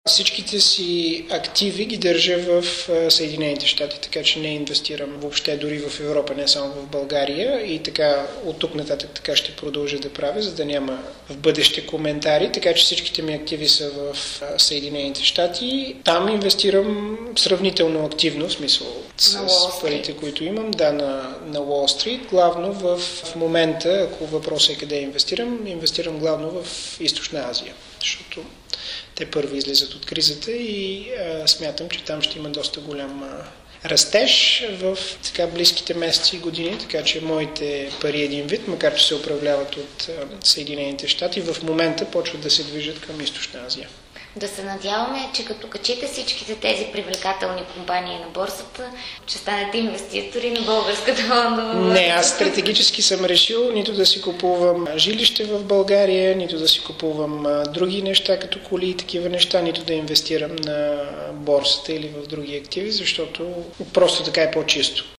Всичките си активи ги държа в Съединените щати, така че не инвестирам въобще дори в Европа, не само в България и така от тук нататък така ще продължа да правя, за да няма в бъдеще коментари, така че всичките ми активи са в Съединените щати. Там инвестирам сравнително активно, в смисъл с парите, които имам, на Уолл Стрит, главно в момента, ако въпросът е къде инвестирам главно в Източна Азия, защото те първи излизат от кризата и смятам, че там ще има доста голям растеж в така близките месеци и години, така че моите пари един вид, макар че се управляват от Съединените щати, в момента почват да се движат към Източна Азия. Да се надяваме, че като качите всичките тези привлекателни компании на борсата, че станете инвеститори на българската фондова борса. Не, аз стратегически съм решил нито да си купувам жилище в България, нито да си купувам други неща, като коли и такива неща, нито да инвестирам на борсата или в други активи, защото просто така е по-чисто.